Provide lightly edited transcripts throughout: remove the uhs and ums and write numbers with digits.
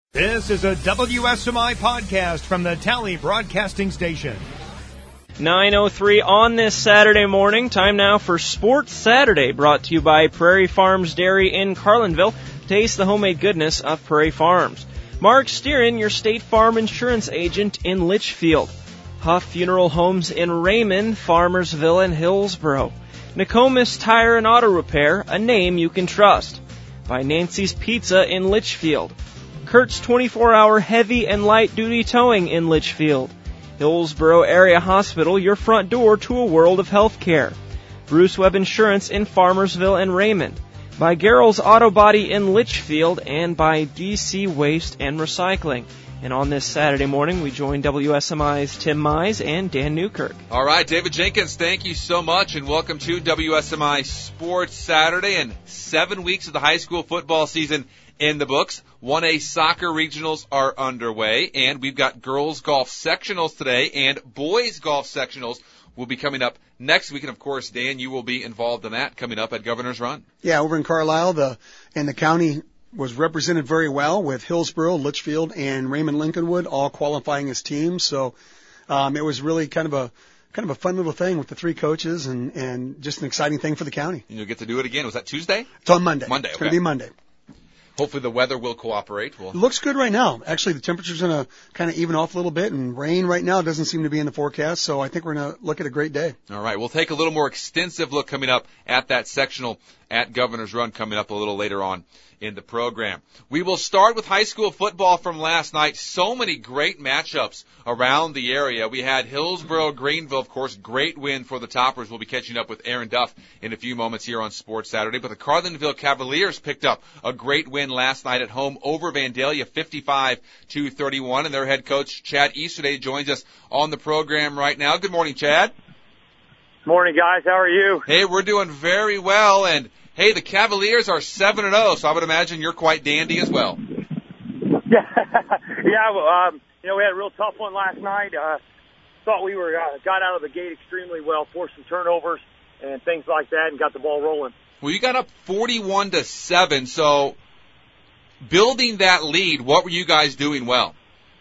This is a WSMI podcast from the Tally Broadcasting Station. 9:03 on this Saturday morning. Time now for Sports Saturday, brought to you by Prairie Farms Dairy in Carlinville. Taste the homemade goodness of Prairie Farms. Mark Steerin, your State Farm Insurance agent in Litchfield. Huff Funeral Homes in Raymond, Farmersville, and Hillsboro. Nokomis Tire and Auto Repair, a name you can trust. By Nancy's Pizza in Litchfield. Kurt's 24-hour heavy and light-duty towing in Litchfield. Hillsboro Area Hospital, your front door to a world of healthcare. Bruce Webb Insurance in Farmersville and Raymond. By Garrell's Auto Body in Litchfield, and by DC Waste and Recycling. And on this Saturday morning, we join WSMI's Tim Mize and Dan Newkirk. All right, David Jenkins, thank you so much, and welcome to WSMI Sports Saturday, and 7 weeks of the high school football season in the books. 1A soccer regionals are underway, and we've got girls golf sectionals today, and boys golf sectionals will be coming up next week. And, of course, Dan, you will be involved in that coming up at Governor's Run. Yeah, over in Carlisle, the county was represented very well with Hillsboro, Litchfield, and Raymond Lincolnwood all qualifying as teams. So it was really kind of a fun little thing with the three coaches, and just an exciting thing for the county. And you'll get to do it again. Was that Tuesday? It's on Monday. Monday, It's okay. going to be Monday. Hopefully the weather will cooperate. It looks good right now. Actually, the temperature's going to kind of even off a little bit, and rain right now doesn't seem to be in the forecast, so I think we're going to look at a great day. All right, we'll take a little more extensive look coming up at that sectional at Governor's Run coming up a little later on in the program. We will start with high school football from last night. So many great matchups around the area. We had Hillsboro, Greenville, of course, great win for the Toppers. We'll be catching up with Aaron Duff in a few moments here on Sports Saturday. But the Carlinville Cavaliers picked up a great win last night at home over Vandalia, 55-31. And their head coach, Chad Easterday, joins us on the program right now. Good morning, Chad. Morning, guys. How are you? Hey, we're doing very well. And hey, the Cavaliers are 7-0, so I would imagine you're quite dandy as well. Yeah. We had a real tough one last night. Thought we got out of the gate extremely well, forced some turnovers and things like that, and got the ball rolling. Well, you got up 41-7, so building that lead, what were you guys doing well?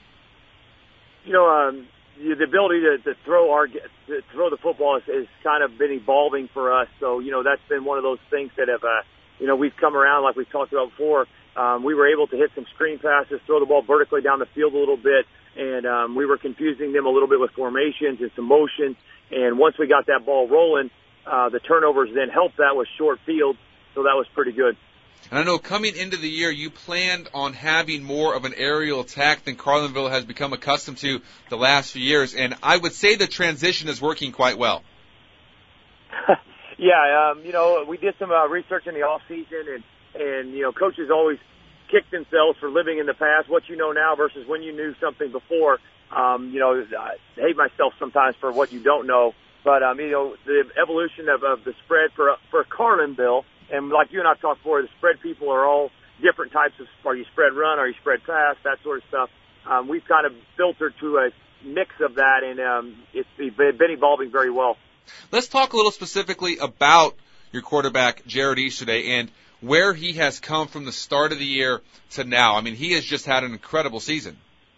The ability to throw the football has kind of been evolving for us. So, that's been one of those things that have, we've come around like we've talked about before. We were able to hit some screen passes, throw the ball vertically down the field a little bit, and we were confusing them a little bit with formations and some motion. And once we got that ball rolling, the turnovers then helped that with short field, so that was pretty good. And I know coming into the year, you planned on having more of an aerial attack than Carlinville has become accustomed to the last few years, and I would say the transition is working quite well. Yeah, we did some research in the off season, and coaches always kick themselves for living in the past, what you know now versus when you knew something before. I hate myself sometimes for what you don't know, but the evolution of the spread for Carlinville. And like you and I talked before, the spread people are all different types of, are you spread run, are you spread pass, that sort of stuff. We've kind of filtered to a mix of that, and it's been evolving very well. Let's talk a little specifically about your quarterback, Jared Easterday, and where he has come from the start of the year to now. I mean, he has just had an incredible season.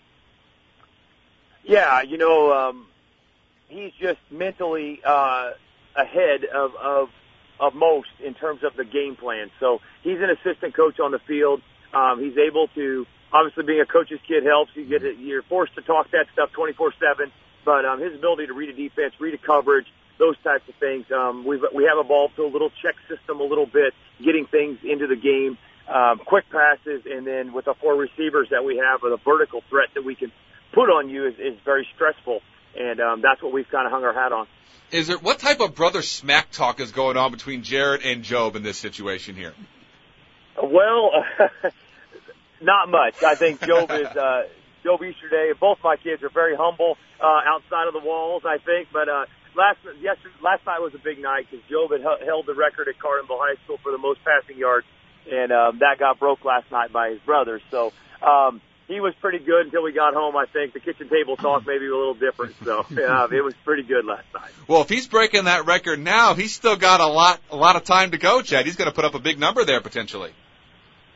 Yeah, he's just mentally ahead of most in terms of the game plan. So he's an assistant coach on the field. He's able to, obviously being a coach's kid helps. You're forced to talk that stuff 24/7, but his ability to read a defense, read a coverage, those types of things. We have evolved to a little check system a little bit, getting things into the game, quick passes, and then with the four receivers that we have, the vertical threat that we can put on you is very stressful, and that's what we've kind of hung our hat on. What type of brother smack talk is going on between Jared and Job in this situation here? Well, not much. I think Job Easterday. Both my kids are very humble outside of the walls, I think. But last night was a big night because Job had held the record at Carlinville High School for the most passing yards, and that got broke last night by his brothers. So he was pretty good until we got home, I think. The kitchen table talk maybe a little different. So it was pretty good last night. Well, if he's breaking that record now, he's still got a lot of time to go, Chad. He's going to put up a big number there potentially.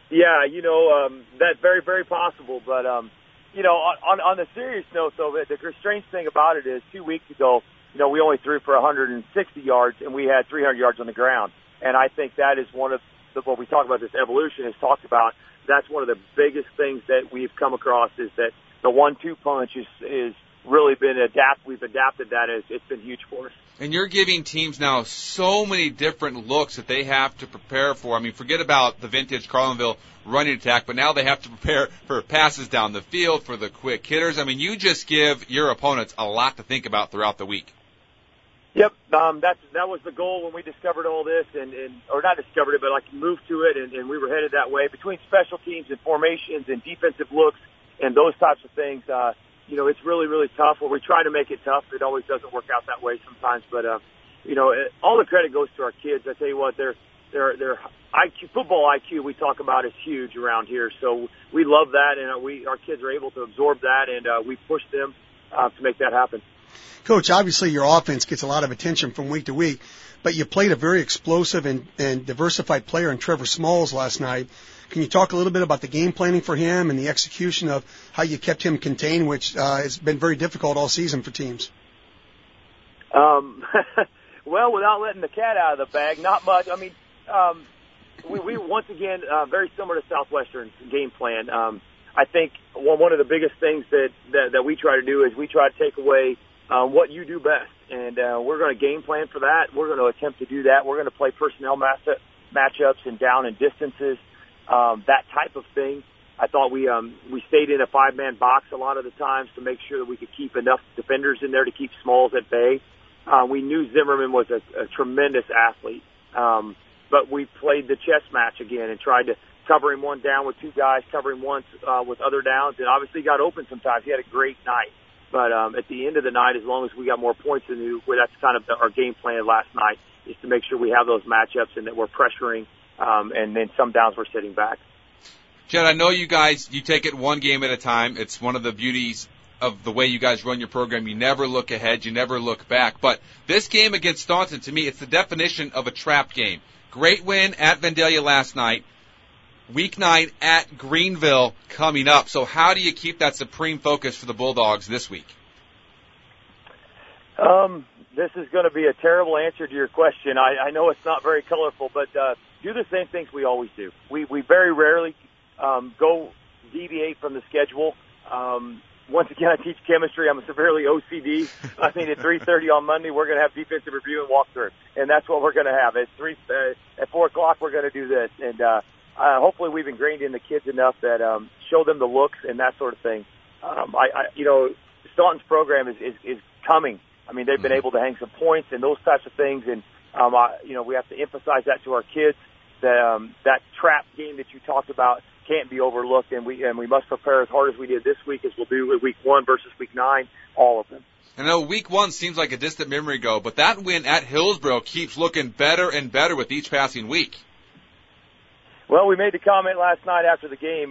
Yeah, that's very, very possible. But, on the serious note, though, the strange thing about it is 2 weeks ago, we only threw for 160 yards, and we had 300 yards on the ground. And I think that is one of what we talk about, this evolution is talked about. That's one of the biggest things that we've come across is that the 1-2 punch is really been we've adapted that. It's been huge for us. And you're giving teams now so many different looks that they have to prepare for. I mean, forget about the vintage Carlinville running attack, but now they have to prepare for passes down the field, for the quick hitters. I mean, you just give your opponents a lot to think about throughout the week. Yep, that was the goal when we discovered all this, or not discovered it, but moved to it, and we were headed that way. Between special teams and formations and defensive looks and those types of things, it's really, really tough. Well, we try to make it tough. It always doesn't work out that way sometimes, but all the credit goes to our kids. I tell you what, their IQ, football IQ, we talk about is huge around here. So we love that, and our kids are able to absorb that, and we push them to make that happen. Coach, obviously your offense gets a lot of attention from week to week, but you played a very explosive and diversified player in Trevor Smalls last night. Can you talk a little bit about the game planning for him and the execution of how you kept him contained, which has been very difficult all season for teams? Well, without letting the cat out of the bag, not much. I mean, we once again, very similar to Southwestern's game plan. I think one of the biggest things that we try to do is we try to take away what you do best, and we're going to game plan for that. We're going to attempt to do that. We're going to play personnel matchups and down and distances, that type of thing. I thought we stayed in a 5-man box a lot of the times to make sure that we could keep enough defenders in there to keep Smalls at bay. We knew Zimmerman was a tremendous athlete, but we played the chess match again and tried to cover him one down with two guys, cover him once with other downs, and obviously got open sometimes. He had a great night. But at the end of the night, as long as we got more points than you, that's kind of our game plan last night, is to make sure we have those matchups and that we're pressuring, and then some downs we're sitting back. Chad, I know you guys, you take it one game at a time. It's one of the beauties of the way you guys run your program. You never look ahead. You never look back. But this game against Staunton, to me, it's the definition of a trap game. Great win at Vandalia last night. Week 9 at Greenville coming up. So how do you keep that supreme focus for the Bulldogs this week? This is going to be a terrible answer to your question. I know it's not very colorful, but do the same things we always do. We very rarely go deviate from the schedule. Once again, I teach chemistry. I'm severely OCD. I mean, at 3:30 on Monday, we're going to have defensive review and walkthrough, and that's what we're going to have. At 4 o'clock, we're going to do this, and hopefully we've ingrained in the kids enough that show them the looks and that sort of thing. Staunton's program is coming. I mean, they've been able to hang some points and those types of things, and we have to emphasize that to our kids. That trap game that you talked about can't be overlooked, and we must prepare as hard as we did this week as we'll do with week 1 versus week 9, all of them. I know week 1 seems like a distant memory ago, but that win at Hillsboro keeps looking better and better with each passing week. Well, we made the comment last night after the game.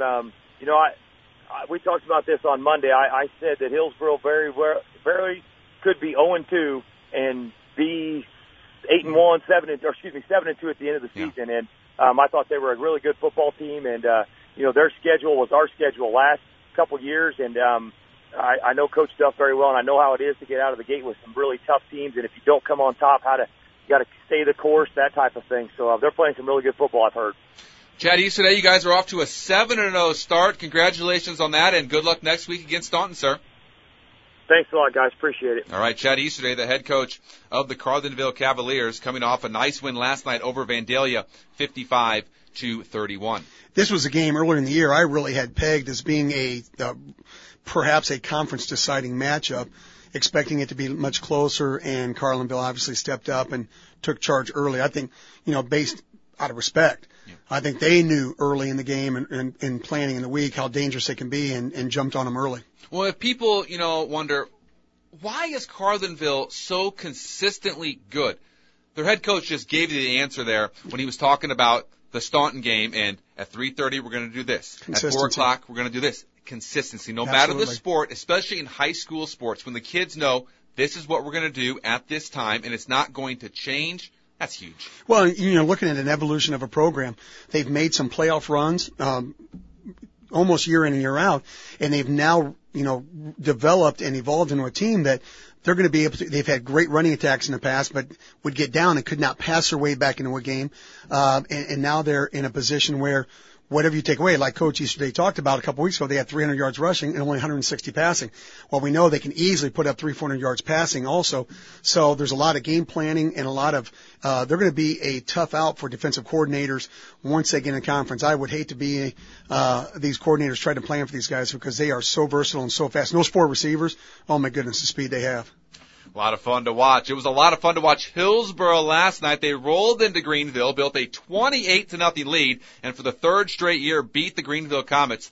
We talked about this on Monday. I said that Hillsboro very could be 0-2 and be 8-1, 7-2 at the end of the season. And I thought they were a really good football team, and their schedule was our schedule last couple years. And I know Coach Duff very well, and I know how it is to get out of the gate with some really tough teams. And if you don't come on top, you got to stay the course, that type of thing. So they're playing some really good football, I've heard. Chad East today, you guys are off to a 7-0 start. Congratulations on that, and good luck next week against Staunton, sir. Thanks a lot, guys. Appreciate it. All right, Chad Easterday, the head coach of the Carlinville Cavaliers, coming off a nice win last night over Vandalia, 55-31. This was a game earlier in the year I really had pegged as being perhaps a conference-deciding matchup, expecting it to be much closer, and Carlinville obviously stepped up and took charge early. I think, based out of respect. Yeah. I think they knew early in the game and in planning in the week how dangerous they can be and jumped on them early. Well, if people, wonder, why is Carlinville so consistently good? Their head coach just gave you the answer there when he was talking about the Staunton game, and at 3:30 we're going to do this. At 4 o'clock we're going to do this. Consistency, no matter the sport, especially in high school sports, when the kids know this is what we're going to do at this time and it's not going to change, That's huge. Well, looking at an evolution of a program, they've made some playoff runs, almost year in and year out, and they've now, developed and evolved into a team that they're going to be able to. They've had great running attacks in the past, but would get down and could not pass their way back into a game, and now they're in a position where whatever you take away, like Coach yesterday talked about a couple weeks ago, they had 300 yards rushing and only 160 passing. Well, we know they can easily put up 300-400 yards passing also. So there's a lot of game planning and a lot of, they're going to be a tough out for defensive coordinators once they get in conference. I would hate to be, these coordinators trying to plan for these guys because they are so versatile and so fast. And those 4 receivers, oh my goodness, the speed they have. A lot of fun to watch. It was a lot of fun to watch Hillsboro last night. They rolled into Greenville, built a 28-0 lead, and for the 3rd straight year beat the Greenville Comets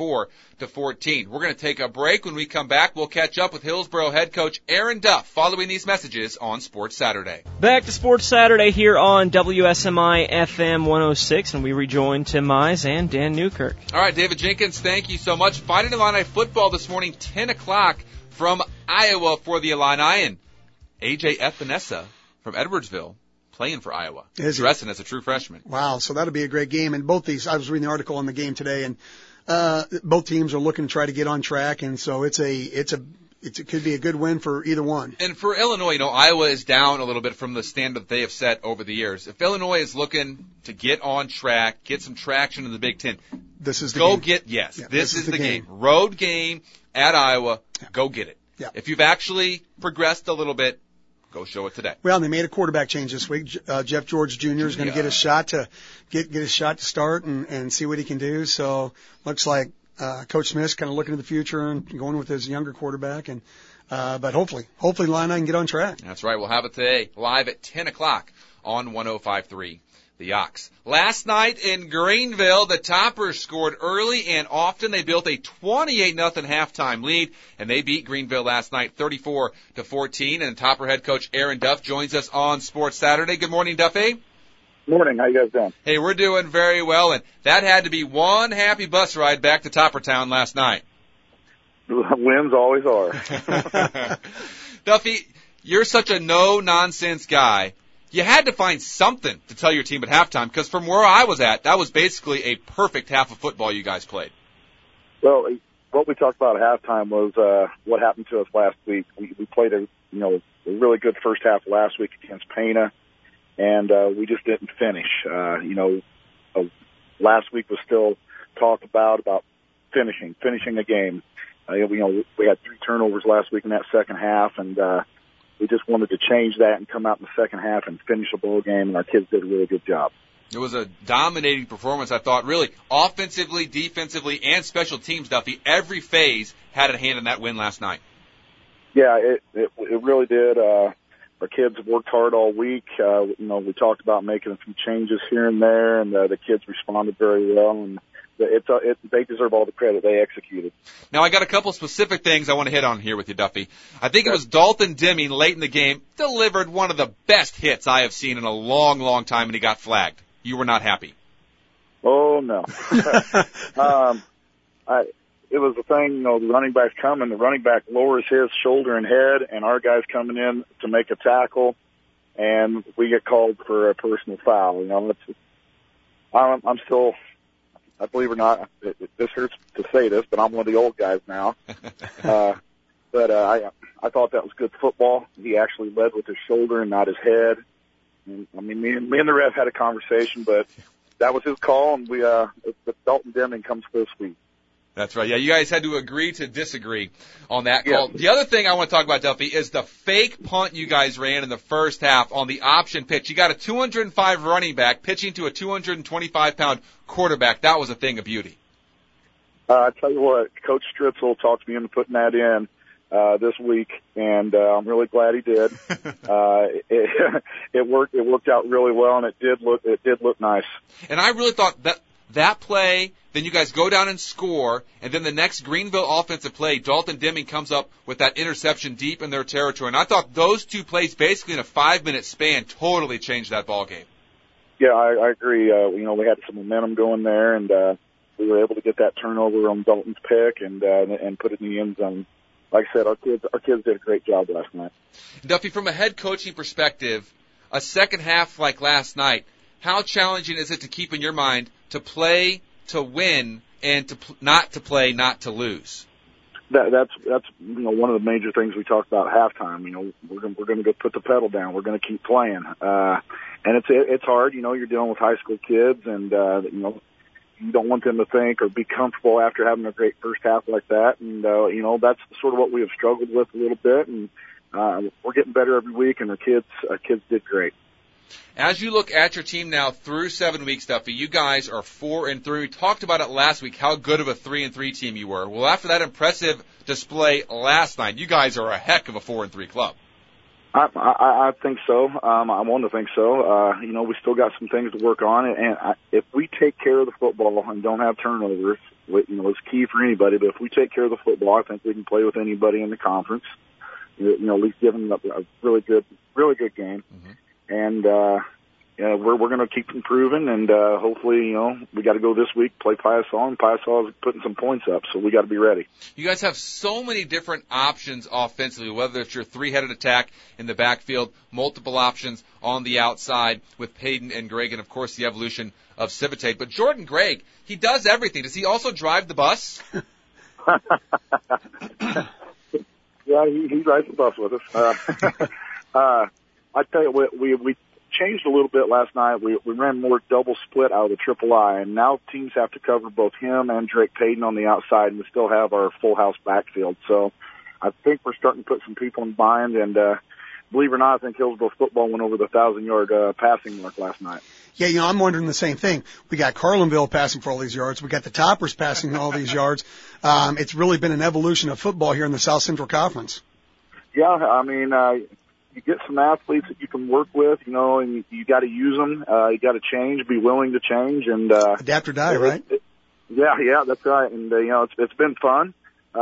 34-14. We're going to take a break. When we come back, we'll catch up with Hillsboro head coach Aaron Duff following these messages on Sports Saturday. Back to Sports Saturday here on WSMI FM 106, and we rejoin Tim Mize and Dan Newkirk. All right, David Jenkins, thank you so much. Fighting Illini football this morning, 10 o'clock. From Iowa for the Illini, and A.J. Epinesa from Edwardsville playing for Iowa. Dressing as a true freshman. Wow, so that'll be a great game. And both these, I was reading the article on the game today, and both teams are looking to try to get on track, and so it could be a good win for either one. And for Illinois, Iowa is down a little bit from the standard that they have set over the years. If Illinois is looking to get on track, get some traction in the Big Ten, this is the game. Yeah, this is the game. Road game at Iowa. Yeah. Go get it. Yeah. If you've actually progressed a little bit, go show it today. Well, they made a quarterback change this week. Jeff George Jr. is going to get a shot to get a shot to start and see what he can do. So looks like Coach Smith's kind of looking to the future and going with his younger quarterback. And but hopefully Illini can get on track. That's right. We'll have it today live at 10 o'clock on 105.3. The Ox. Last night in Greenville, the Toppers scored early and often. They built a 28-0 halftime lead, and they beat Greenville last night 34-14. And Topper head coach Aaron Duff joins us on Sports Saturday. Good morning, Duffy. Morning. How you guys doing? Hey, we're doing very well, and that had to be one happy bus ride back to Toppertown last night. Wins always are. Duffy, you're such a no-nonsense guy. You had to find something to tell your team at halftime, because from where I was at, that was basically a perfect half of football you guys played. Well, what we talked about at halftime was what happened to us last week. We played a really good first half last week against Pana, and we just didn't finish. Last week was still talked about finishing a game. We had 3 turnovers last week in that second half, and we just wanted to change that and come out in the second half and finish a bowl game, and our kids did a really good job. It was a dominating performance, I thought, really, offensively, defensively, and special teams, Duffy. Every phase had a hand in that win last night. Yeah, it really did. Our kids worked hard all week. We talked about making a few changes here and there, and the kids responded very well, and they deserve all the credit. They executed. Now, I got a couple specific things I want to hit on here with you, Duffy. I think it was Dalton Deming late in the game delivered one of the best hits I have seen in a long, long time, and he got flagged. You were not happy. Oh, no. It was the thing, the running back's coming. The running back lowers his shoulder and head, and our guy's coming in to make a tackle, and we get called for a personal foul. I'm still... I believe it or not, this hurts to say this, but I'm one of the old guys now. I thought that was good football. He actually led with his shoulder and not his head. And, me and the ref had a conversation, but that was his call, and Dalton Deming comes this week. That's right. Yeah, you guys had to agree to disagree on that call. Yeah. The other thing I want to talk about, Duffy, is the fake punt you guys ran in the first half on the option pitch. You got a 205 running back pitching to a 225-pound quarterback. That was a thing of beauty. I tell you what, Coach Stritzel talked me into putting that in this week, and I'm really glad he did. It worked out really well, and it did look nice. And I really thought that play, then you guys go down and score, and then the next Greenville offensive play, Dalton Deming comes up with that interception deep in their territory. And I thought those 2 plays, basically in a 5-minute span, totally changed that ball game. Yeah, I agree. We had some momentum going there, and we were able to get that turnover on Dalton's pick and put it in the end zone. Like I said, our kids did a great job last night. Duffy, from a head coaching perspective, a second half like last night, how challenging is it to keep in your mind to play to win and not to play not to lose? That's one of the major things we talked about at halftime. We're going to go put the pedal down. We're going to keep playing, and it's hard. You're dealing with high school kids, and you don't want them to think or be comfortable after having a great first half like that. And that's sort of what we have struggled with a little bit. And we're getting better every week, and our kids did great. As you look at your team now through 7 weeks, Duffy, you guys are 4-3. We talked about it last week, how good of a 3-3 team you were. Well, after that impressive display last night, you guys are a heck of a 4-3 club. I think so. I want to think so. We still got some things to work on, and if we take care of the football and don't have turnovers, it's key for anybody. But if we take care of the football, I think we can play with anybody in the conference. At least give them a really good game. Mm-hmm. And we're going to keep improving, and hopefully, we got to go this week, play Piasaw, and Piasaw is putting some points up, so we got to be ready. You guys have so many different options offensively, whether it's your three-headed attack in the backfield, multiple options on the outside with Payton and Gregg, and, of course, the evolution of Civitate. But Jordan Gregg, he does everything. Does he also drive the bus? Yeah, he rides the bus with us. I tell you what, we changed a little bit last night. We ran more double split out of the triple I, and now teams have to cover both him and Drake Payton on the outside, and we still have our full house backfield. So I think we're starting to put some people in bind, and believe it or not, I think Hillsboro football went over the 1,000-yard passing mark last night. Yeah, I'm wondering the same thing. We got Carlinville passing for all these yards. We got the Toppers passing all these yards. It's really been an evolution of football here in the South Central Conference. Yeah, I mean, you get some athletes that you can work with, and you got to use them. You got to change, be willing to change, and adapt or die, right? Yeah, that's right. And it's been fun.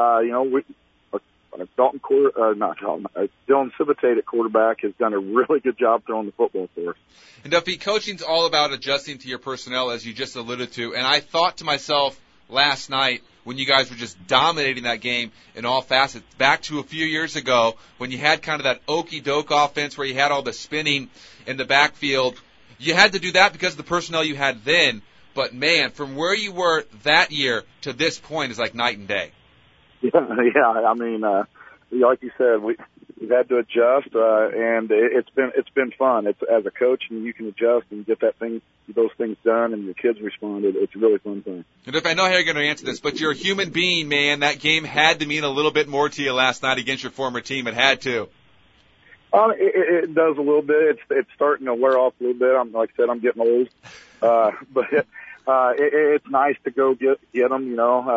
Dylan Civitate at quarterback has done a really good job throwing the football for us. And Duffy, coaching's all about adjusting to your personnel, as you just alluded to. And I thought to myself last night, when you guys were just dominating that game in all facets, back to a few years ago when you had kind of that okey-doke offense where you had all the spinning in the backfield. You had to do that because of the personnel you had then. But, man, from where you were that year to this point is like night and day. Yeah. I mean, like you said, we've had to adjust, and it's been fun. It's as a coach, and you can adjust and get those things done, and your kids responded. It's a really fun thing. And if I know how you're going to answer this, but you're a human being, man. That game had to mean a little bit more to you last night against your former team. It had to. It does a little bit. It's starting to wear off a little bit. Like I said, I'm getting old, but it's nice to go get them,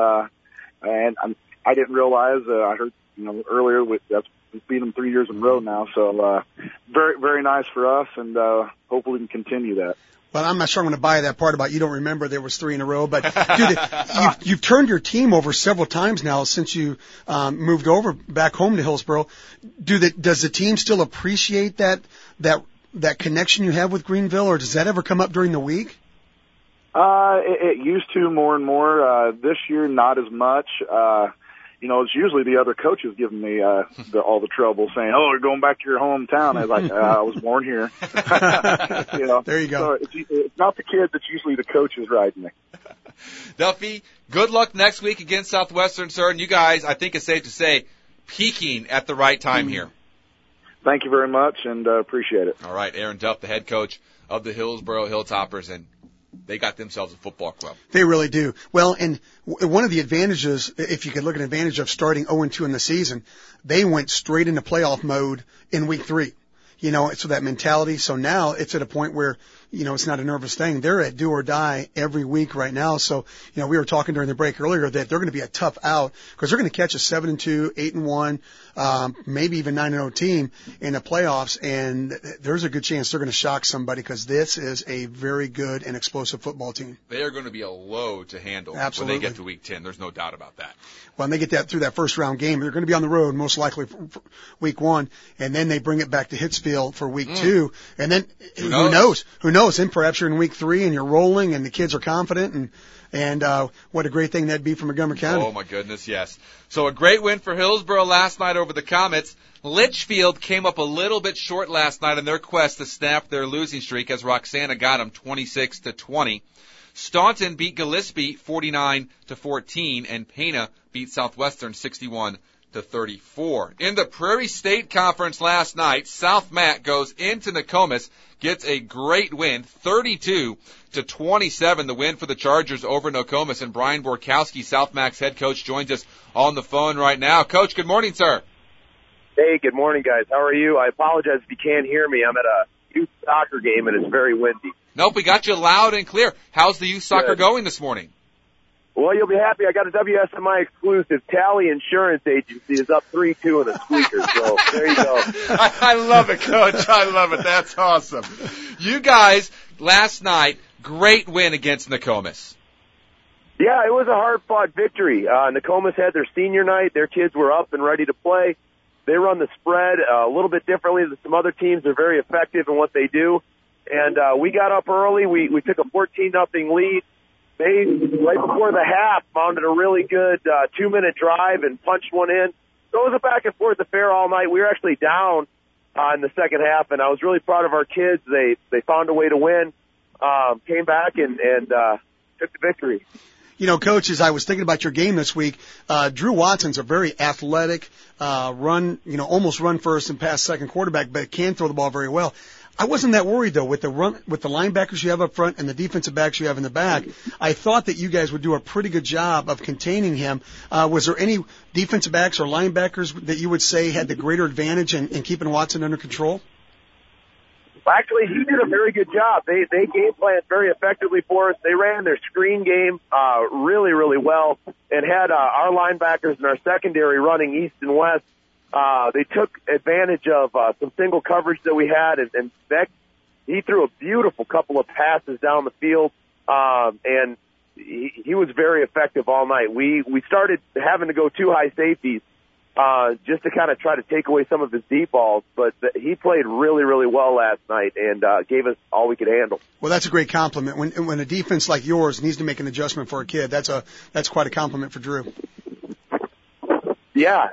and I didn't realize. I heard earlier we beat them 3 years in a row now. So very very nice for us, and hopefully we can continue that. Well, I'm not sure I'm going to buy that part about you don't remember there was 3 in a row, but dude, you've turned your team over several times now since you moved over back home to Hillsboro. Does the team still appreciate that connection you have with Greenville, or does that ever come up during the week? It used to more and more. This year, not as much. It's usually the other coaches giving me all the trouble, saying, "Oh, you're going back to your hometown." I was like, "I was born here." There you go. So it's not the kids; it's usually the coaches riding me. Duffy, good luck next week against Southwestern, sir. And you guys, I think it's safe to say, peaking at the right time here. Thank you very much, and appreciate it. All right, Aaron Duff, the head coach of the Hillsboro Hilltoppers, and they got themselves a football club. They really do. Well, and one of the advantages, if you could look at an advantage of starting 0-2 in the season, they went straight into playoff mode in week 3. So that mentality. So now it's at a point where, it's not a nervous thing. They're at do or die every week right now. So, we were talking during the break earlier that they're going to be a tough out because they're going to catch a 7-2, 8-1, maybe even 9-0 team in the playoffs. And there's a good chance they're going to shock somebody because this is a very good and explosive football team. They are going to be a load to handle Absolutely. When they get to week 10. There's no doubt about that. When they get that through that first round game, they're going to be on the road most likely for week 1, and then they bring it back to Hitsville for week 2, and then who knows? knows? And perhaps you're in week 3 and you're rolling and the kids are confident and what a great thing that'd be for Montgomery County. Oh, my goodness, yes. So a great win for Hillsboro last night over the Comets. Litchfield came up a little bit short last night in their quest to snap their losing streak as Roxana got them 26-20. Staunton beat Gillespie 49-14, and Pana beat Southwestern 61-34. In the Prairie State Conference last night, South Matt goes into Nokomis, gets a great win, 32-27, the win for the Chargers over Nokomis. And Brian Borkowski, South Mac's head coach, joins us on the phone right now. Coach, good morning, sir. Hey, good morning, guys. How are you? I apologize if you can't hear me. I'm at a youth soccer game, and it's very windy. Nope, we got you loud and clear. How's the youth soccer Good. going this morning? Well, you'll be happy. I got a WSMI exclusive. Tally Insurance Agency is up 3-2 in the squeakers, so there you go. I love it, Coach. I love it. That's awesome. You guys, last night, great win against Nokomis. Yeah, it was a hard-fought victory. Nokomis had their senior night. Their kids were up and ready to play. They run the spread a little bit differently than some other teams. They're very effective in what they do. And we got up early. We took a 14-0 lead. They, right before the half, mounted a really good 2-minute drive and punched one in. So it was a back-and-forth affair all night. We were actually down in the second half, and I was really proud of our kids. They found a way to win, came back, and took the victory. You know, Coach, as I was thinking about your game this week, Drew Watson's a very athletic, almost run first and pass second quarterback, but can throw the ball very well. I wasn't that worried though with the linebackers you have up front and the defensive backs you have in the back. I thought that you guys would do a pretty good job of containing him. Was there any defensive backs or linebackers that you would say had the greater advantage in keeping Watson under control? Well, actually, he did a very good job. They game planned very effectively for us. They ran their screen game really, really well and had our linebackers and our secondary running east and west. They took advantage of some single coverage that we had, and Beck, he threw a beautiful couple of passes down the field, and he was very effective all night. We started having to go 2 high safeties just to kind of try to take away some of his deep balls, but he played really, really well last night and gave us all we could handle. Well, that's a great compliment. When a defense like yours needs to make an adjustment for a kid, that's quite a compliment for Drew. Yeah,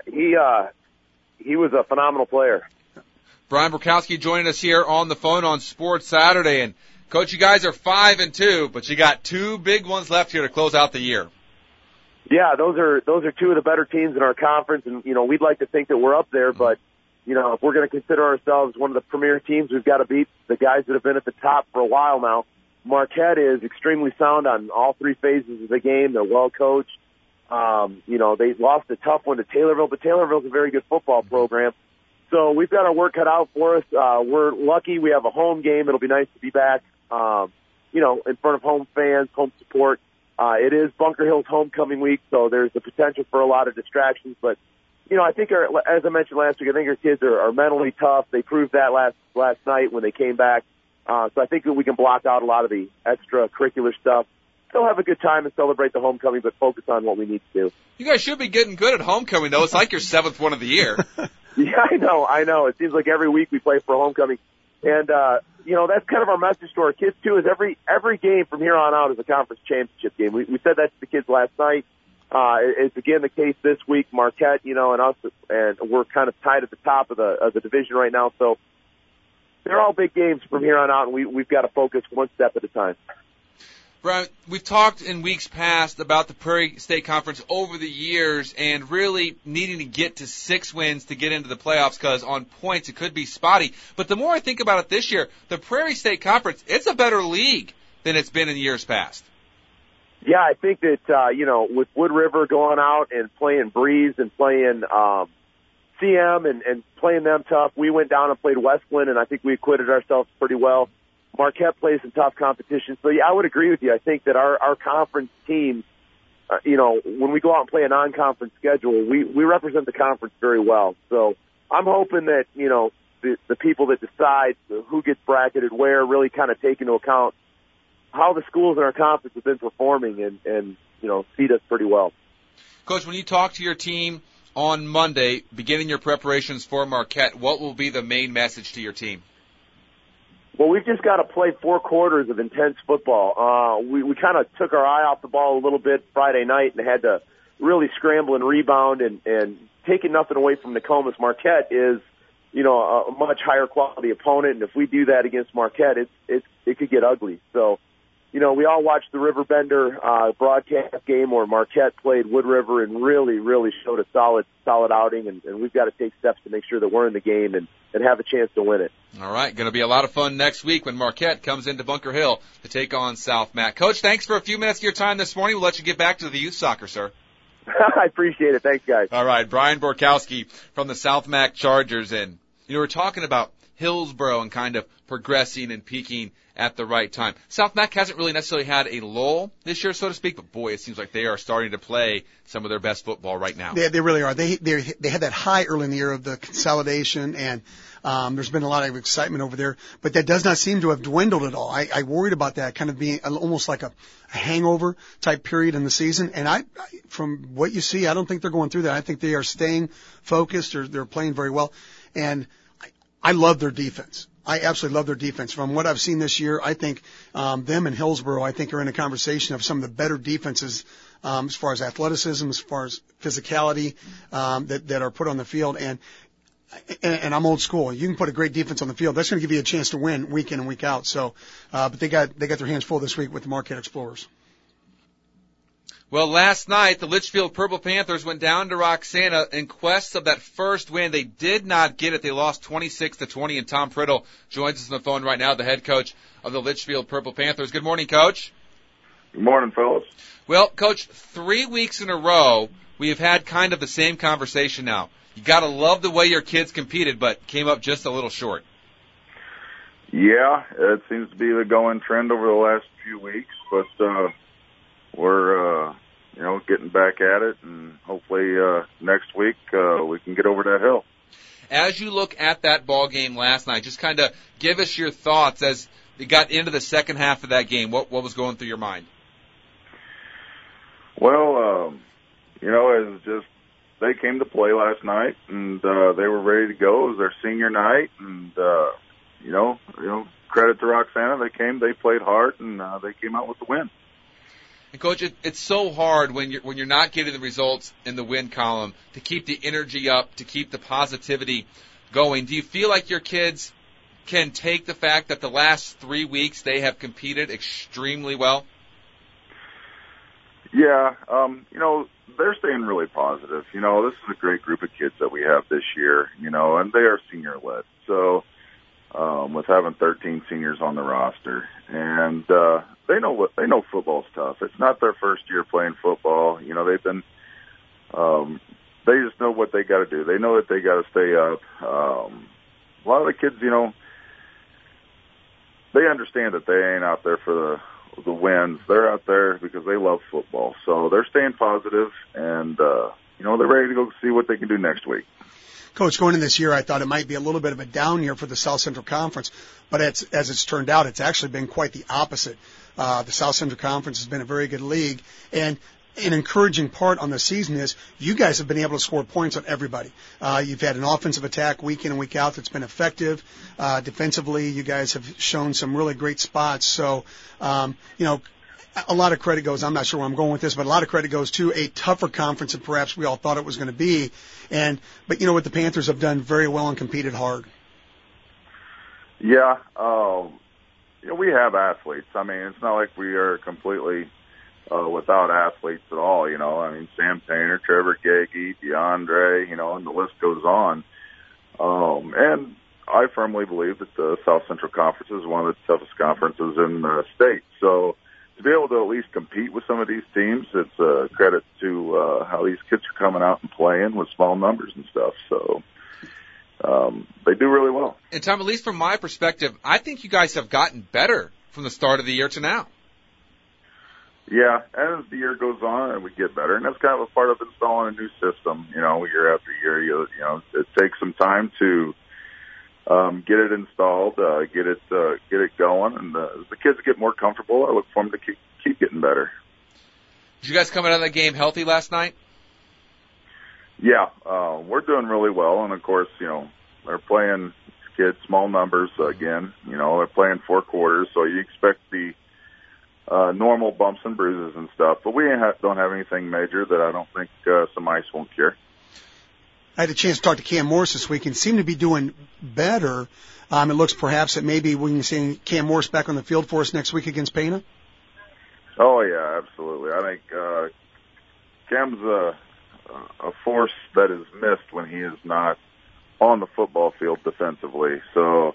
he was a phenomenal player. Brian Borkowski joining us here on the phone on Sports Saturday. And, Coach, you guys are 5-2, but you got 2 big ones left here to close out the year. Yeah, those are 2 of the better teams in our conference, and, we'd like to think that we're up there, but, if we're going to consider ourselves one of the premier teams, we've got to beat the guys that have been at the top for a while now. Marquette is extremely sound on all 3 phases of the game. They're well coached. They lost a tough one to Taylorville, but Taylorville's a very good football program. So we've got our work cut out for us. We're lucky we have a home game. It'll be nice to be back, in front of home fans, home support. It is Bunker Hill's homecoming week, so there's the potential for a lot of distractions. But, I think, as I mentioned last week, I think our kids are mentally tough. They proved that last night when they came back. So I think that we can block out a lot of the extracurricular stuff. Still have a good time and celebrate the homecoming, but focus on what we need to do. You guys should be getting good at homecoming, though. It's like your 7th one of the year. Yeah, I know. It seems like every week we play for homecoming. And, that's kind of our message to our kids, too, is every game from here on out is a conference championship game. We said that to the kids last night. It's again the case this week. Marquette, and us, and we're kind of tied at the top of the division right now. So they're all big games from here on out, and we've got to focus one step at a time. Brian, we've talked in weeks past about the Prairie State Conference over the years and really needing to get to 6 wins to get into the playoffs because on points it could be spotty. But the more I think about it this year, the Prairie State Conference, it's a better league than it's been in years past. Yeah, I think that, with Wood River going out and playing Breeze and playing CM and playing them tough, we went down and played Westland, and I think we acquitted ourselves pretty well. Marquette plays in tough competition. So, yeah, I would agree with you. I think that our conference teams, when we go out and play a non-conference schedule, we represent the conference very well. So I'm hoping that, the people that decide who gets bracketed where really kind of take into account how the schools in our conference have been performing and feed us pretty well. Coach, when you talk to your team on Monday, beginning your preparations for Marquette, what will be the main message to your team? Well, we've just got to play 4 quarters of intense football. We kind of took our eye off the ball a little bit Friday night and had to really scramble and rebound and taking nothing away from Nokomis. Marquette is, a much higher quality opponent, and if we do that against Marquette, it could get ugly. So, we all watched the Riverbender broadcast game where Marquette played Wood River and really, really showed a solid outing, and we've got to take steps to make sure that we're in the game and have a chance to win it. All right, going to be a lot of fun next week when Marquette comes into Bunker Hill to take on South Mac. Coach, thanks for a few minutes of your time this morning. We'll let you get back to the youth soccer, sir. I appreciate it. Thanks, guys. All right, Brian Borkowski from the South Mac Chargers. And, we're talking about Hillsboro and kind of progressing and peaking at the right time. South Mac hasn't really necessarily had a lull this year, so to speak, but boy, it seems like they are starting to play some of their best football right now. They really are. They had that high early in the year of the consolidation, and there's been a lot of excitement over there, but that does not seem to have dwindled at all. I worried about that kind of being almost like a hangover type period in the season, and from what you see, I don't think they're going through that. I think they are staying focused. They're playing very well, and I love their defense. I absolutely love their defense. From what I've seen this year, I think them and Hillsboro, I think, are in a conversation of some of the better defenses as far as athleticism, as far as physicality that are put on the field. And I'm old school. You can put a great defense on the field. That's going to give you a chance to win week in and week out. So, but they got their hands full this week with the Marquette Explorers. Well, last night, the Litchfield Purple Panthers went down to Roxana in quest of that first win. They did not get it. They lost 26-20, and Tom Priddle joins us on the phone right now, the head coach of the Litchfield Purple Panthers. Good morning, Coach. Good morning, fellas. Well, Coach, 3 weeks in a row, we have had kind of the same conversation now. You got to love the way your kids competed, but came up just a little short. Yeah, it seems to be the going trend over the last few weeks, but we're getting back at it, and hopefully next week we can get over that hill. As you look at that ball game last night, just kind of give us your thoughts as you got into the second half of that game. What was going through your mind? Well, it was just they came to play last night, and they were ready to go. It was their senior night, and credit to Roxana. They played hard, and they came out with the win. And Coach, it's so hard when you're not getting the results in the win column to keep the energy up, to keep the positivity going. Do you feel like your kids can take the fact that the last 3 weeks they have competed extremely well? Yeah, they're staying really positive. This is a great group of kids that we have this year, and they are senior led. So, with having 13 seniors on the roster, and they know football's tough. It's not their first year playing football. They've been they just know what they got to do. They know that they got to stay up. A lot of the kids, they understand that they ain't out there for the wins. They're out there because they love football. So they're staying positive, and they're ready to go see what they can do next week. Coach, going into this year, I thought it might be a little bit of a down year for the South Central Conference, but as it's turned out, it's actually been quite the opposite. The South Central Conference has been a very good league, and an encouraging part on the season is you guys have been able to score points on everybody. You've had an offensive attack week in and week out that's been effective. Defensively, you guys have shown some really great spots. So, a lot of credit goes, I'm not sure where I'm going with this, but a lot of credit goes to a tougher conference than perhaps we all thought it was going to be. But what the Panthers have done very well and competed hard. Yeah, we have athletes. I mean, it's not like we are completely without athletes at all. Sam Painter, Trevor Gagey, DeAndre, and the list goes on. And I firmly believe that the South Central Conference is one of the toughest conferences in the state. So to be able to at least compete with some of these teams, it's a credit to how these kids are coming out and playing with small numbers and stuff. So they do really well. And Tom, at least from my perspective, I think you guys have gotten better from the start of the year to now. Yeah, and as the year goes on, we get better, and that's kind of a part of installing a new system. Year after year, it takes some time to get it installed, get it going, and as the kids get more comfortable, I look for them to keep getting better. Did you guys come out of that game healthy last night? Yeah, we're doing really well, and of course, they're playing kids, small numbers again. You know, they're playing 4 quarters, so you expect the normal bumps and bruises and stuff. But we don't have anything major that I don't think some ice won't cure. I had a chance to talk to Cam Morris this week and seemed to be doing better. It looks perhaps that maybe we can see Cam Morris back on the field for us next week against Pana. Oh, yeah, absolutely. I think Cam's a force that is missed when he is not on the football field defensively. So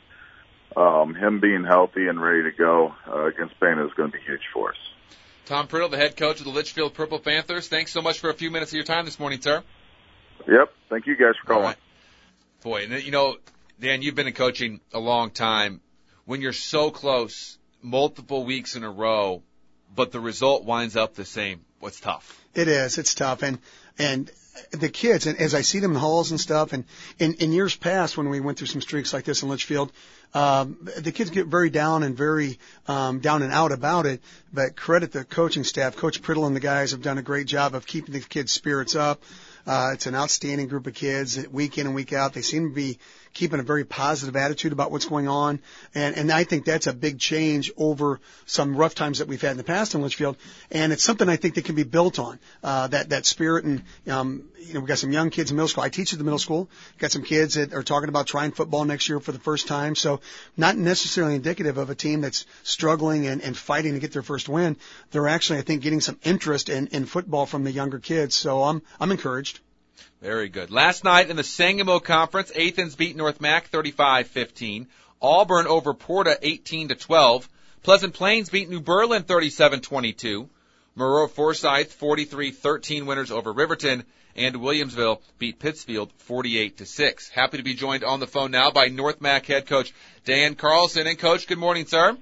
him being healthy and ready to go against Pana is going to be huge for us. Tom Priddle, the head coach of the Litchfield Purple Panthers, thanks so much for a few minutes of your time this morning, sir. Yep. Thank you guys for calling. Right. Boy, and you know, Dan, you've been in coaching a long time. When you're so close, multiple weeks in a row, but the result winds up the same, what's tough? It is. It's tough. And the kids, and as I see them in the halls and stuff, and in years past when we went through some streaks like this in Litchfield, the kids get very down and very down and out about it. But credit the coaching staff. Coach Priddle and the guys have done a great job of keeping the kids' spirits up. It's an outstanding group of kids week in and week out. They seem to be keeping a very positive attitude about what's going on. And I think that's a big change over some rough times that we've had in the past in Litchfield. And it's something I think that can be built on, that spirit. And, we've got some young kids in middle school. I teach at the middle school. Got some kids that are talking about trying football next year for the first time. So not necessarily indicative of a team that's struggling and fighting to get their first win. They're actually, I think, getting some interest in football from the younger kids. So I'm encouraged. Very good. Last night in the Sangamo Conference, Athens beat North Mac 35-15. Auburn over Porta 18-12. Pleasant Plains beat New Berlin 37-22. Moreau Forsyth 43-13 winners over Riverton. And Williamsville beat Pittsfield 48-6. Happy to be joined on the phone now by North Mac head coach Dan Carlson. And Coach, good morning, sir.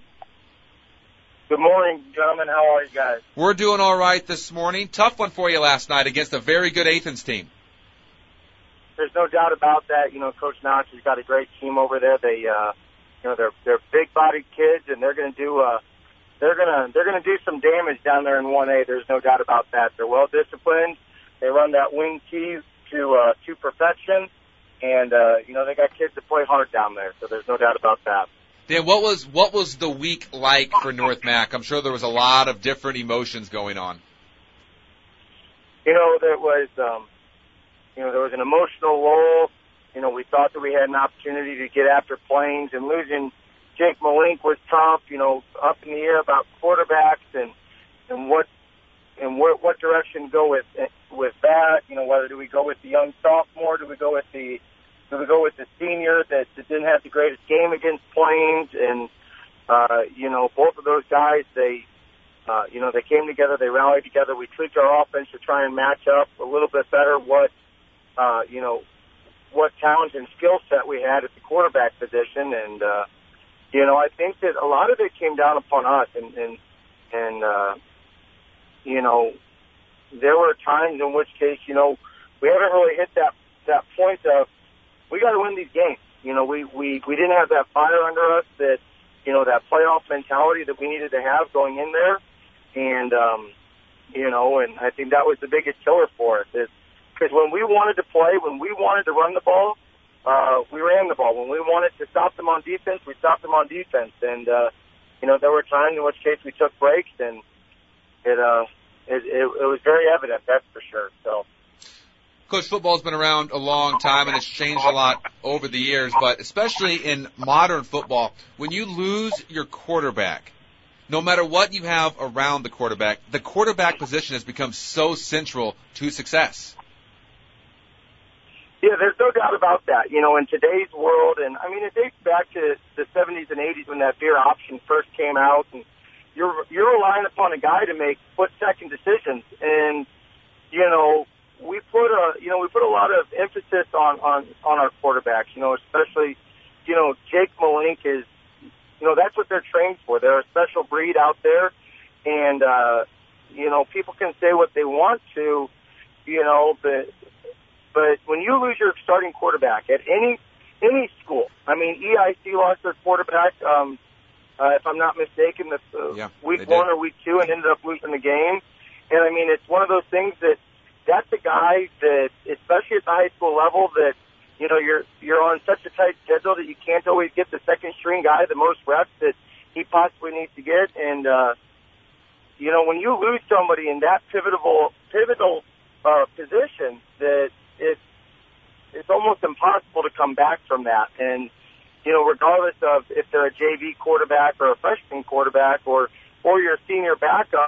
Good morning, gentlemen. How are you guys? We're doing all right this morning. Tough one for you last night against a very good Athens team. There's no doubt about that. You know, Coach Knox has got a great team over there. They, they're big-bodied kids, and they're going to do they're going to do some damage down there in 1A. There's no doubt about that. They're well disciplined. They run that wing T to perfection, and they got kids that play hard down there. So there's no doubt about that. Dan, what was the week like for North Mac? I'm sure there was a lot of different emotions going on. There was an emotional lull. We thought that we had an opportunity to get after Plains, and losing Jake Malink was tough. Up in the air about quarterbacks and what direction to go with that. Whether do we go with the young sophomore? Do we go with the senior that didn't have the greatest game against Plains? And both of those guys, they came together, they rallied together. We tweaked our offense to try and match up a little bit better what talent and skill set we had at the quarterback position. And, I think that a lot of it came down upon us. And there were times in which case, we haven't really hit that point of, we got to win these games. We didn't have that fire under us, that playoff mentality that we needed to have going in there. And, and I think that was the biggest killer for us, is because when we wanted to play, when we wanted to run the ball, we ran the ball. When we wanted to stop them on defense, we stopped them on defense. And, there were times in which case we took breaks, and it was very evident, that's for sure. So, Coach, football's been around a long time, and it's changed a lot over the years, but especially in modern football, when you lose your quarterback, no matter what you have around the quarterback position has become so central to success. Yeah, there's no doubt about that. In today's world, and I mean, it dates back to the 70s and 80s when that veer option first came out, and you're relying upon a guy to make split-second decisions, and we put a lot of emphasis on our quarterbacks. Especially Jake Malink is, that's what they're trained for. They're a special breed out there, and people can say what they want to, but when you lose your starting quarterback at any school, I mean, EIC lost their quarterback, if I'm not mistaken, week 1 or week 2, and ended up losing the game. And I mean, it's one of those things that's a guy that, especially at the high school level, that you're on such a tight schedule that you can't always get the second string guy the most reps that he possibly needs to get. And, when you lose somebody in that pivotal position, that it's almost impossible to come back from that. And, regardless of if they're a JV quarterback or a freshman quarterback or your senior backup,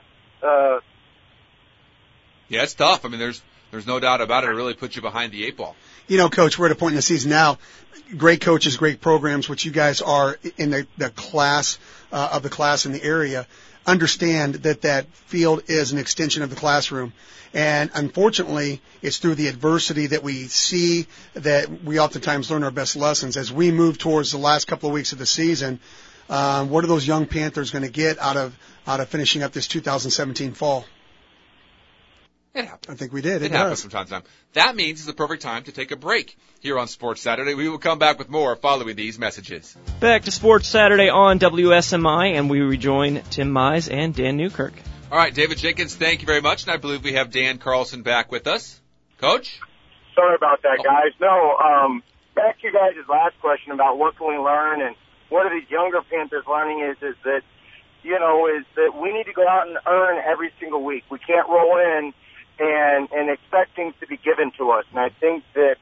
yeah, it's tough. I mean, there's no doubt about it. It really puts you behind the eight ball. Coach, we're at a point in the season now. Great coaches, great programs, which you guys are in the class of the class in the area. Understand that field is an extension of the classroom. And unfortunately, it's through the adversity that we see that we oftentimes learn our best lessons. As we move towards the last couple of weeks of the season, what are those young Panthers going to get out of finishing up this 2017 fall? It happens. I think we did. It happens from time to time. That means it's the perfect time to take a break here on Sports Saturday. We will come back with more following these messages. Back to Sports Saturday on WSMI, and we rejoin Tim Mize and Dan Newkirk. All right, David Jenkins, thank you very much. And I believe we have Dan Carlson back with us. Coach? Sorry about that, guys. No, back to you guys' last question about what can we learn and what are these younger Panthers learning is that, is that we need to go out and earn every single week. We can't roll in and expect things to be given to us. And I think that,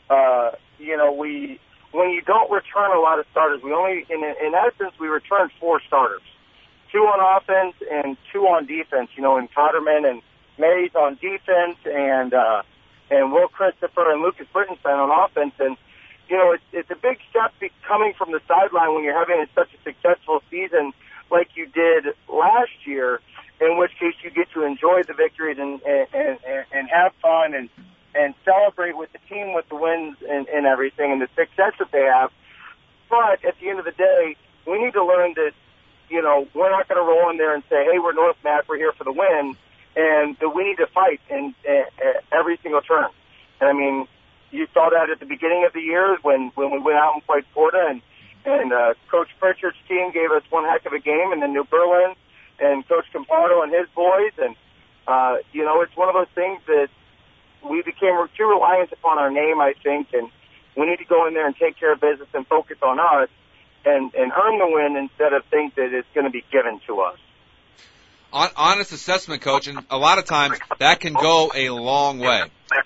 when you don't return a lot of starters, we only, in essence, we returned 4 starters. 2 on offense and 2 on defense, in Cotterman and Mays on defense and Will Christopher and Lucas Brittenstein on offense. And, it's a big step coming from the sideline when you're having such a successful season like you did last year, in which case you get to enjoy the victories and have fun and celebrate with the team with the wins and everything and the success that they have. But at the end of the day, we need to learn that, we're not going to roll in there and say, hey, we're North Mac, we're here for the win, and that we need to fight in every single turn. And, I mean, you saw that at the beginning of the year when we went out and played Florida, and Coach Pritchard's team gave us one heck of a game, and then New Berlin, and Coach Campado and his boys, and, it's one of those things that we became too reliant upon our name, I think, and we need to go in there and take care of business and focus on us and earn the win instead of think that it's going to be given to us. Honest assessment, Coach, and a lot of times that can go a long way.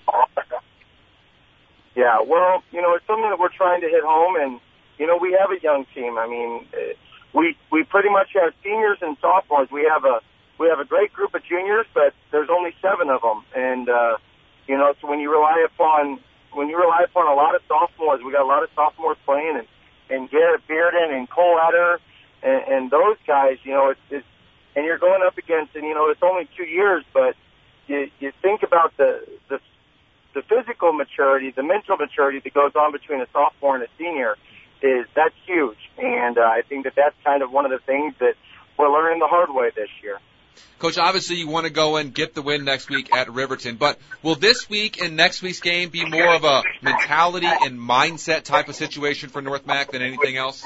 Yeah, well, it's something that we're trying to hit home, and, we have a young team. I mean, we pretty much have seniors and sophomores. We have a great group of juniors, but there's only 7 of them, and so when you rely upon a lot of sophomores, we got a lot of sophomores playing, and Garrett Bearden and Cole Etter and those guys, and you're going up against, and it's only 2 years, but you think about the physical maturity, the mental maturity that goes on between a sophomore and a senior that's huge. And I think that's kind of one of the things that we're learning the hard way this year. Coach, obviously you want to go and get the win next week at Riverton, but will this week and next week's game be more of a mentality and mindset type of situation for North Mac than anything else?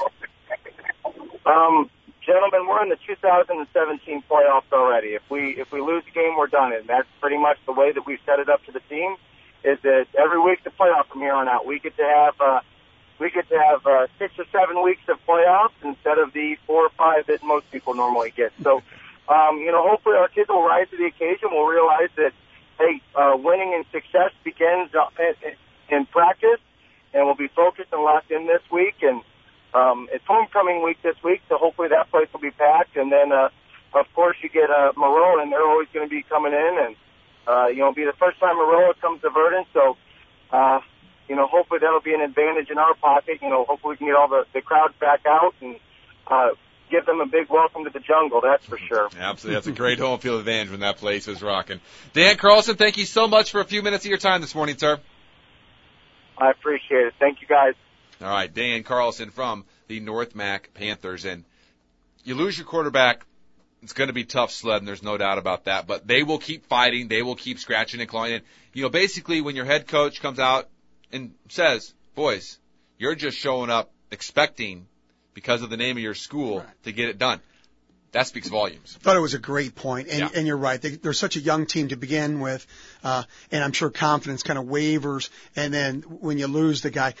Gentlemen, we're in the 2017 playoffs already. If we lose the game, we're done. And that's pretty much the way that we've set it up to the team, is that every week's a playoff from here on out. We get to have 6 or 7 weeks of playoffs instead of the 4 or 5 that most people normally get. So, hopefully our kids will rise to the occasion. We'll realize that, hey, winning and success begins in practice, and we'll be focused and locked in this week. And it's homecoming week this week, so hopefully that place will be packed. And then, of course, you get Moreau, and they're always going to be coming in, and it'll be the first time Moreau comes to Verdon. So, hopefully that'll be an advantage in our pocket. Hopefully we can get all the crowds back out and give them a big welcome to the jungle, that's for sure. Absolutely. That's a great home field advantage when that place is rocking. Dan Carlson, thank you so much for a few minutes of your time this morning, sir. I appreciate it. Thank you, guys. All right, Dan Carlson from the North Mac Panthers. And you lose your quarterback, it's going to be tough sledding, there's no doubt about that. But they will keep fighting. They will keep scratching and clawing. And, basically when your head coach comes out and says, boys, you're just showing up expecting, because of the name of your school, to get it done. that speaks volumes. I thought it was a great point, and, Yeah. and you're right. They're such a young team to begin with, and I'm sure confidence kind of wavers, and then when you lose the guy,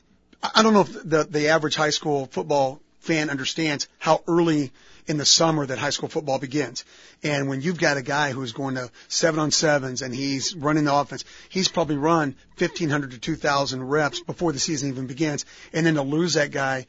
I don't know if the average high school football fan understands how early in the summer that high school football begins. And when you've got a guy who's going to 7-on-7s and he's running the offense, he's probably run 1,500 to 2,000 reps before the season even begins. And then to lose that guy,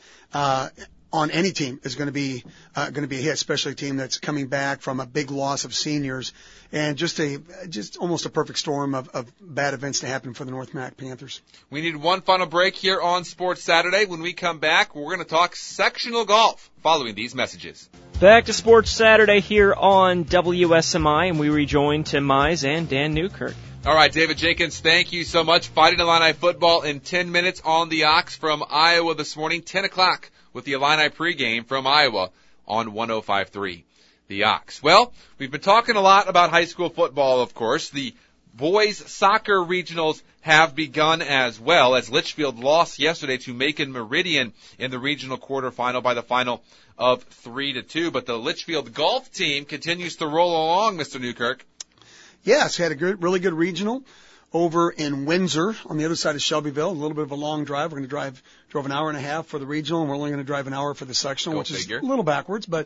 on any team is going to be a hit, especially a team that's coming back from a big loss of seniors, and just almost a perfect storm of bad events to happen for the North Mac Panthers. We need one final break here on Sports Saturday. When we come back, we're going to talk sectional golf following these messages. Back to Sports Saturday here on WSMI, and we rejoin Tim Mize and Dan Newkirk. All right, David Jenkins, thank you so much. Fighting Illini football in 10 minutes on the Ox from Iowa this morning, 10 o'clock with the Illini pregame from Iowa on 105.3 The Ox. Well, we've been talking a lot about high school football, of course. The boys soccer regionals have begun as well, as Litchfield lost yesterday to Macon Meridian in the regional quarterfinal by the final of 3-2. But the Litchfield golf team continues to roll along, Mr. Newkirk. Yes, had a really good regional over in Windsor on the other side of Shelbyville. A little bit of a long drive. We're going to drove an hour and a half for the regional, and we're only going to drive an hour for the sectional, which is a little backwards, but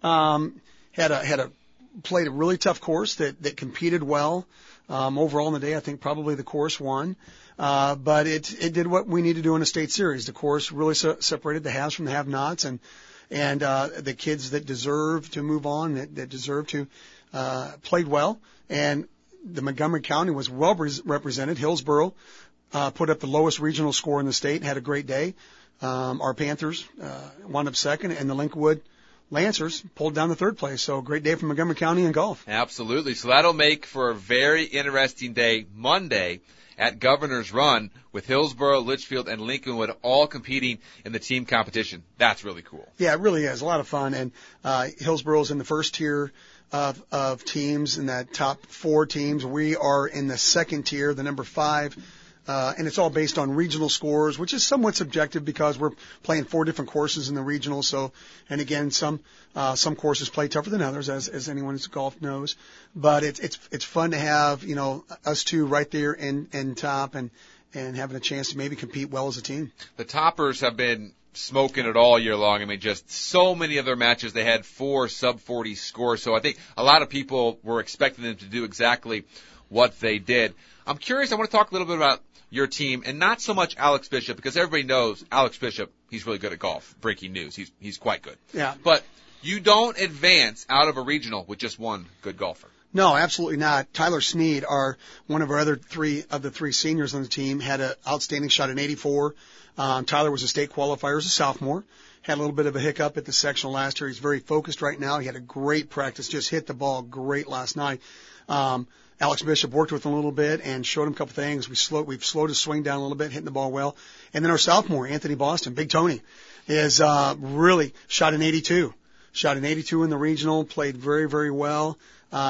played a really tough course that competed well. Overall in the day, I think probably the course won. But it did what we need to do in a state series. The course really separated the haves from the have-nots, and the kids that deserve to move on, that deserve to played well. And the Montgomery County was well represented. Hillsboro put up the lowest regional score in the state and had a great day. Our Panthers wound up second, and the Lincolnwood Lancers pulled down the third place. So great day for Montgomery County in golf. Absolutely. So that'll make for a very interesting day Monday at Governor's Run with Hillsboro, Litchfield, and Lincolnwood all competing in the team competition. That's really cool. Yeah, it really is. A lot of fun. And Hillsboro's in the first tier of teams in that top 4 teams. We are in the second tier, the number 5. And it's all based on regional scores, which is somewhat subjective because we're playing 4 different courses in the regional. So, and again, some courses play tougher than others, as anyone who's golf knows. But it's fun to have, us two right there in top and having a chance to maybe compete well as a team. The toppers have been smoking it all year long. I mean, just so many of their matches, they had 4 sub-40 scores. So I think a lot of people were expecting them to do exactly what they did. I'm curious, I want to talk a little bit about your team, and not so much Alex Bishop, because everybody knows Alex Bishop, he's really good at golf. Breaking news, he's quite good. Yeah. But you don't advance out of a regional with just one good golfer. No, absolutely not. Tyler Sneed, one of our other 3 seniors on the team, had an outstanding shot in 84. Tyler was a state qualifier as a sophomore. Had a little bit of a hiccup at the sectional last year. He's very focused right now. He had a great practice, just hit the ball great last night. Alex Bishop worked with him a little bit and showed him a couple things. We've slowed his swing down a little bit, hitting the ball well. And then our sophomore, Anthony Boston, Big Tony, is really shot an 82. Shot an 82 in the regional, played very, very well.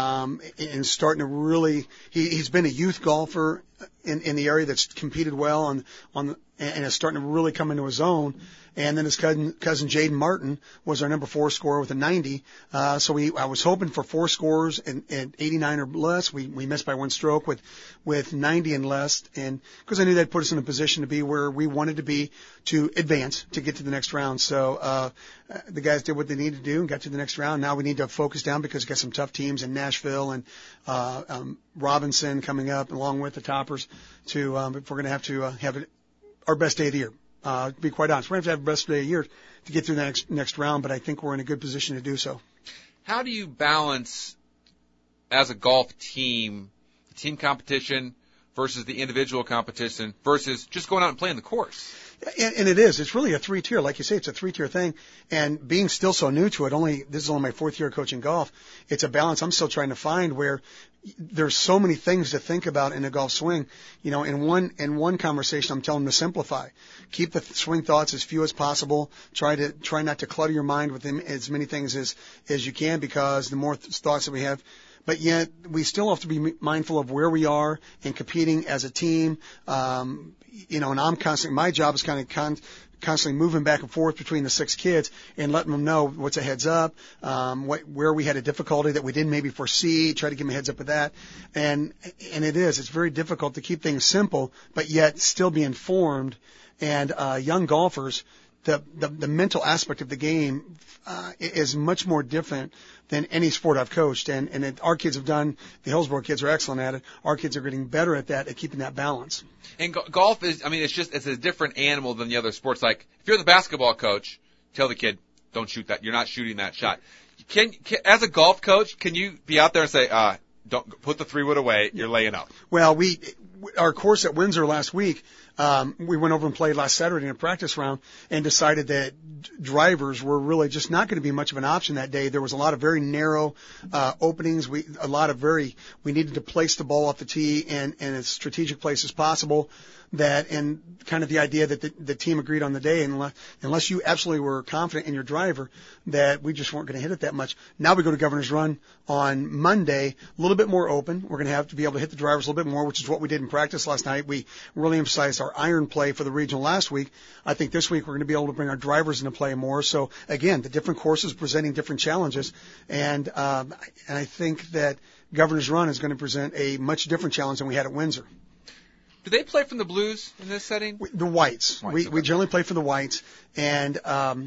And starting to really, he's been a youth golfer in the area that's competed well and is starting to really come into his own. And then his cousin Jaden Martin was our number 4 scorer with a 90. I was hoping for 4 scores and 89 or less. We missed by 1 stroke with 90 and less. And because I knew that put us in a position to be where we wanted to be to advance, to get to the next round. So, the guys did what they needed to do and got to the next round. Now we need to focus down because we've got some tough teams in Nashville and, Robinson coming up along with the toppers if we're going to have to, have our best day of the year. To be quite honest, we're going to have the best day of the year to get through the next round, but I think we're in a good position to do so. How do you balance, as a golf team, the team competition versus the individual competition versus just going out and playing the course? And it is. It's really a 3-tier. Like you say, it's a 3-tier thing. And being still so new to it, this is only my 4th year coaching golf, it's a balance I'm still trying to find where there's so many things to think about in a golf swing. In one conversation, I'm telling them to simplify. Keep the swing thoughts as few as possible. Try not to clutter your mind with as many things as you can, because the more thoughts that we have, but yet we still have to be mindful of where we are and competing as a team. And I'm constantly, my job is kind of constantly moving back and forth between the 6 kids and letting them know what's a heads up, where we had a difficulty that we didn't maybe foresee, try to give them a heads up with that. And it's very difficult to keep things simple, but yet still be informed. And young golfers, the mental aspect of the game is much more different than any sport I've coached. And our kids have done, the Hillsborough kids are excellent at it. Our kids are getting better at that, at keeping that balance. And golf is, it's a different animal than the other sports. Like, if you're the basketball coach, tell the kid, don't shoot that. You're not shooting that shot. As a golf coach, can you be out there and say, don't put the 3-wood away, you're laying up? Well, our course at Windsor last week, we went over and played last Saturday in a practice round and decided that drivers were really just not going to be much of an option that day. There was a lot of very narrow openings. We needed to place the ball off the tee in as strategic place as possible. And kind of the idea that the team agreed on the day, unless you absolutely were confident in your driver, that we just weren't going to hit it that much. Now we go to Governor's Run on Monday, a little bit more open. We're going to have to be able to hit the drivers a little bit more, which is what we did in practice last night. We really emphasized our iron play for the regional last week. I think this week we're going to be able to bring our drivers into play more. So again, the different courses presenting different challenges, and I think that Governor's Run is going to present a much different challenge than we had at Windsor. Do they play from the blues in this setting? The whites. We generally play for the whites, and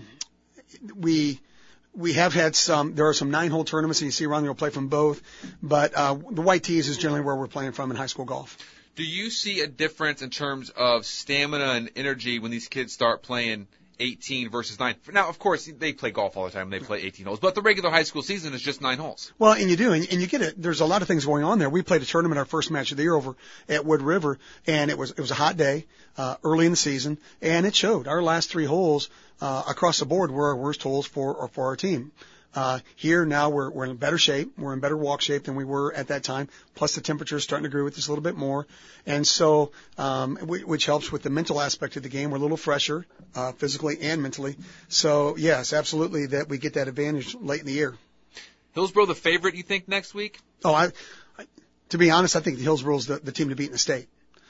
we have had there are some 9-hole tournaments, and you see around there we'll play from both, but the white tees is generally where we're playing from in high school golf. Do you see a difference in terms of stamina and energy when these kids start playing 18 versus 9? Now, of course, they play golf all the time. They play 18 holes. But the regular high school season is just 9 holes. Well, and you do. And you get it. There's a lot of things going on there. We played a tournament, our first match of the year over at Wood River, and it was a hot day early in the season, and it showed. Our last 3 holes across the board were our worst holes for our team. Here now we're in better shape. We're in better walk shape than we were at that time. Plus the temperature is starting to agree with us a little bit more. And so, which helps with the mental aspect of the game. We're a little fresher, physically and mentally. So yes, absolutely that we get that advantage late in the year. Hillsborough the favorite, you think, next week? Oh, to be honest, I think the Hillsborough's the team to beat in the state.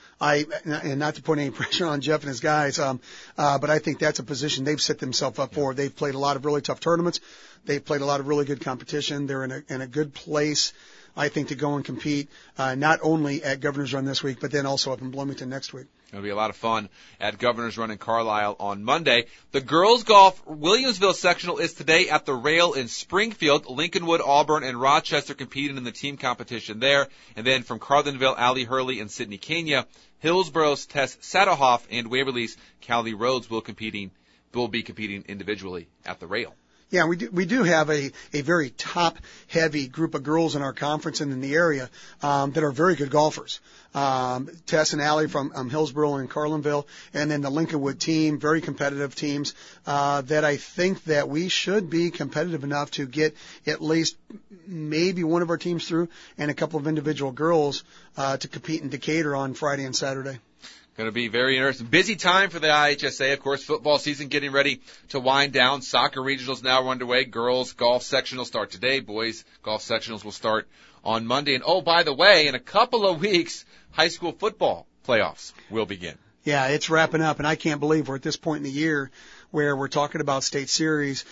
And not to put any pressure on Jeff and his guys, but I think that's a position they've set themselves up for. They've played a lot of really tough tournaments. They've played a lot of really good competition. They're in a good place, I think, to go and compete, not only at Governor's Run this week, but then also up in Bloomington next week. It'll be a lot of fun at Governor's Run in Carlisle on Monday. The girls golf Williamsville sectional is today at the Rail in Springfield. Lincolnwood, Auburn, and Rochester competing in the team competition there. And then from Carlinville, Allie Hurley and Sydney Kenya. Hillsborough's Tess Sadohoff and Waverly's Callie Rhodes will be competing individually at the Rail. Yeah, we do have a very top-heavy group of girls in our conference and in the area that are very good golfers. Tess and Allie from Hillsborough and Carlinville, and then the Lincolnwood team, very competitive teams that I think that we should be competitive enough to get at least maybe one of our teams through and a couple of individual girls to compete in Decatur on Friday and Saturday. Going to be very interesting. Busy time for the IHSA. Of course, football season getting ready to wind down. Soccer regionals now are underway. Girls golf sectionals start today. Boys golf sectionals will start on Monday. And, oh, by the way, in a couple of weeks, high school football playoffs will begin. Yeah, it's wrapping up, and I can't believe we're at this point in the year where we're talking about state series.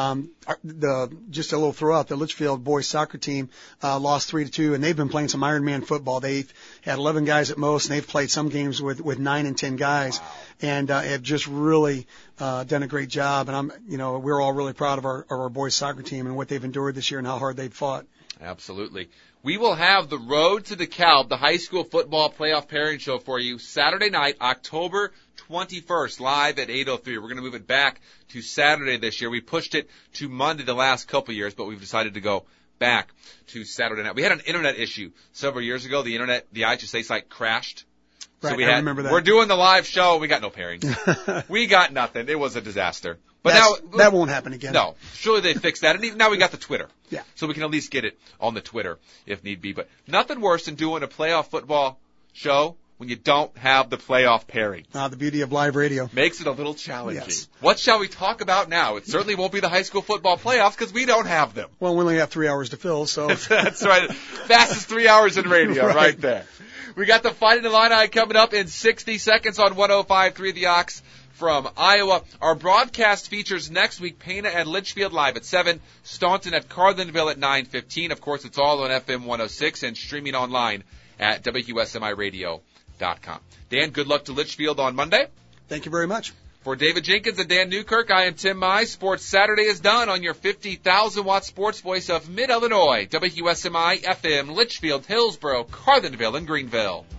Just a little throw out, the Litchfield boys soccer team lost 3-2, and they've been playing some Ironman football. They've had 11 guys at most, and they've played some games with 9 and 10 guys, and have just really done a great job. And we're all really proud of our boys soccer team and what they've endured this year and how hard they've fought. Absolutely. We will have the Road to DeKalb, the high school football playoff pairing show for you Saturday night, October 21st, live at 8:03. We're going to move it back to Saturday this year. We pushed it to Monday the last couple of years, but we've decided to go back to Saturday night. We had an internet issue several years ago. The IHSA site crashed. Right, so I remember that. We're doing the live show. We got no pairings. We got nothing. It was a disaster. But that won't happen again. No. Surely they fixed that. And now we got the Twitter. Yeah. So we can at least get it on the Twitter if need be. But nothing worse than doing a playoff football show when you don't have the playoff pairing. The beauty of live radio. Makes it a little challenging. Yes. What shall we talk about now? It certainly won't be the high school football playoffs because we don't have them. Well, we only have 3 hours to fill, so. That's right. Fastest 3 hours in radio right there. We got the Fight in the Illini coming up in 60 seconds on 105.3 The Ox from Iowa. Our broadcast features next week Pana at Litchfield live at 7, Staunton at Carlinville at 9:15. Of course, it's all on FM 106 and streaming online at WSMIRadio.com. Dan, good luck to Litchfield on Monday. Thank you very much. For David Jenkins and Dan Newkirk, I am Tim Mize. Sports Saturday is done on your 50,000-watt sports voice of Mid-Illinois, WSMI FM, Litchfield, Hillsboro, Carlinville, and Greenville.